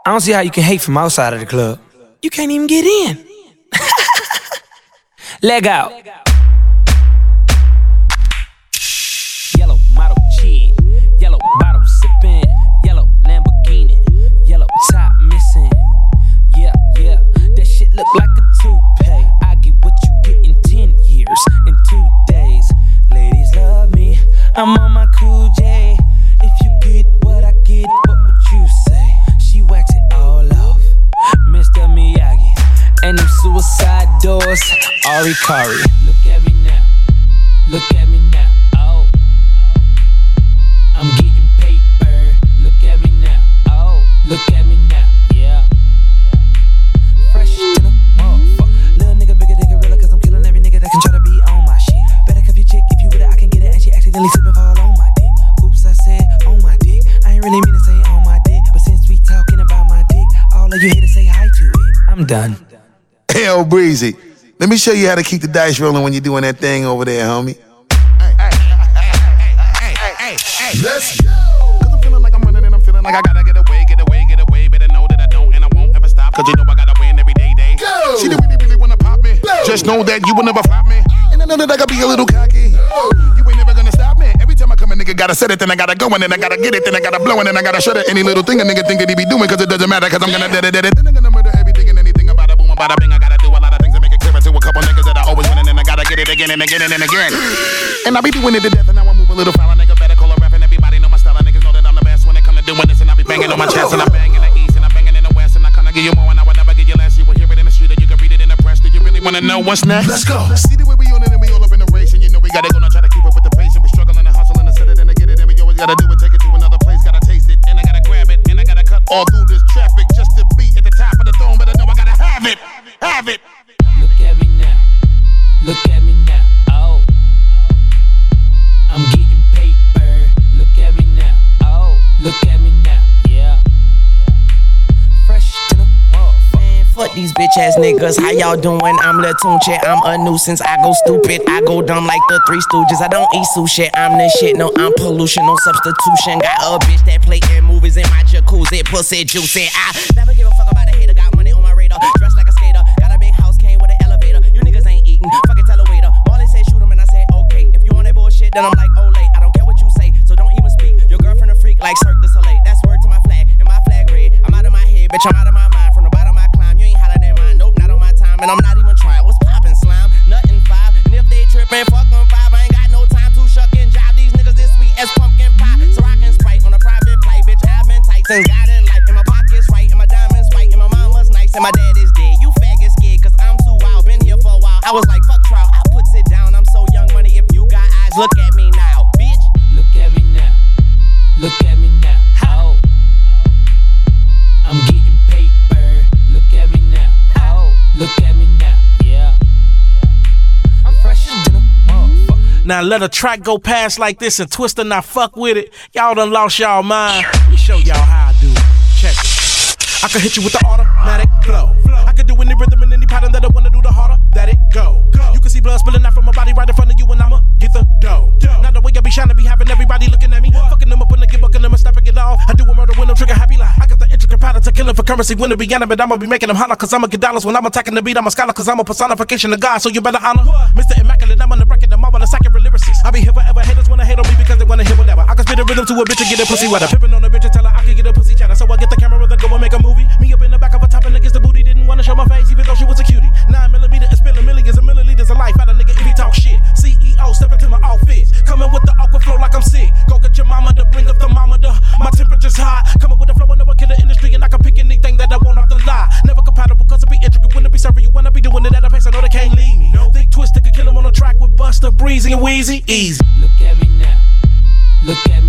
I don't see how you can hate from outside of the club. You can't even get in. Leg out. Yellow model cheese, yellow bottle sipping, yellow Lamborghini, yellow top missing. Yeah, yeah, that shit look like a toupee. I get what you get in 10 years, in 2 days. Ladies love me, I'm on my cool J. If you get what I get, what would you say? She wax it all off, Mr. Miyagi. And them suicide doors, Ari Kari. Look at me now, look at me now, oh. I'm getting paper, look at me now, oh. Look at me now, yeah. Fresh in a motherfucker. Little nigga bigger than gorilla, cause I'm killing every nigga that can try to be on my shit. Better cuff your chick, if you with it, I can get it. And she accidentally slipping fall on my dick. Oops, I said on my dick. I ain't really mean to say on my dick, but since we talking about my dick, all of you here to say hi to it. I'm done. Hell, Breezy, let me show you how to keep the dice rolling when you're doing that thing over there, homie. Let's go. Cause I'm feeling like I'm running and I'm feeling like I gotta get away. Better know that I don't and I won't ever stop. Cause you know I gotta win every day. Go. She really wanna pop me. Go. Just know that you will never flop me. And I know that I gotta be a little cocky. Go. You ain't never gonna stop me. Every time I come a nigga gotta set it, then I gotta go and then I gotta get it, then I gotta blow and then I gotta shut it. Any little thing a nigga think that he be doing, cause it doesn't matter, cause I'm gonna dead it. Then I'm gonna murder everything and anything about a boom, about a bing. I gotta do a lot of things to make it clearer to a couple niggas that I always win and then I gotta get it again and again and again. And I be doing it to death and now I move a little foul. Nigga better call a ref and everybody know my style. Niggas know that I'm the best when it come to doing this and I be banging on my chest and I bang in the east and I bang in the west and I kinda give you more and I would never give you less. You will hear it in the street or you can read it in the press. Do you really wanna know what's next? Let's go. See the way we on it and we all up in the race and you know we gotta go now try to keep up with the pace and we struggling and hustling to set it and to get it and we always gotta do it, take it to another place, gotta taste it and I gotta grab it and I gotta cut all through this traffic just to be at the top of the throne, but I know I gotta have it, have it. Look at me now, look at me now, oh. I'm getting paper, look at me now, oh. Look at me now, yeah. Fresh to the motherfucker. Fuck these bitch ass niggas, how y'all doing? I'm Lil Tunchi, I'm a nuisance. I go stupid, I go dumb like the Three Stooges. I don't eat sushi, I'm the shit, no, I'm pollution, no substitution. Got a bitch that play in movies in my jacuzzi, pussy juicy. I never give a fuck about a hater, got money on my radar. Dressed like a skater, got a big house, came with an elevator. You niggas ain't eating, fuck it, tell a waiter. Marley say shoot him and I say okay. If you want that bullshit, then I'm like, oh late. I don't care what you say, so don't even speak. Your girlfriend a freak like Cirque du Soleil. That's word to my flag, and my flag red. I'm out of my head, bitch, I'm out of my mind. From the bottom I climb, you ain't hotter than mine. Nope, not on my time, and I'm not even trying. What's poppin', slime? Nothing 5. And if they trippin', fuck them 5. I ain't got no time to shuck and jive. These niggas this sweet as pumpkin pie. So I can Sprite on a private flight, bitch. I've been tight since God in life. And my pockets right, and my diamonds white, and my mama's nice, and my dad is dead. You faggot scared, cause I'm too wild. Been here for a while. I was like, fuck trial. I puts it down. I'm so young money. If you got eyes, look at me now, bitch. Look at me now, look at me now, oh. I'm getting paper, look at me now, oh. Look at me now, yeah. I'm fresher than a motherfucker. Now let a track go past like this and Twista not fuck with it. Y'all done lost y'all mind. Let me show y'all how I do it. Check it. I can hit you with the automatic flow. I can do any rhythm and any pattern that I wanna do, the harder that it go. You can see blood spilling out from my body right in front of you and I'ma get the dough. Now the way I be shining, be having everybody looking at me. Fucking them up when they get bucking them and stepping it off. I do a murder when I'm trigger happy like I got the intricate pattern to kill it for currency when it be animate. I'ma be making them holler cause I'ma get dollars when I'm attacking the beat. I'm a scholar cause I'm a personification of God, so you better honor Mr. Immaculate. I'm on the record, I'm all a second lyricist. I be here forever, haters wanna hate on me because they wanna hear whatever. I can spit a rhythm to a bitch and get a pussy wetter. Pippin' on a bitch and tell her I can get a pussy chatter. So I get the camera then go and make a movie. Me up in the back of a top and against the booty. Didn't wanna show my face even though she was a cutie. 9mm and spilling millions of milliliters of life out of nigga if he talk shit. CEO step into my outfit, coming with the awkward flow like I'm sick. Go get your mama to bring a thermometer. My temperature's high, coming with the flow and never kill the industry and I can pick anything that I want off the line. Never compatible cause it be intricate when it be serving you when I be doing it at a pace I know they can't leave me. Think Twista could kill him on a track with Busta, Breezy and Weezy, easy. Look at me now, look at me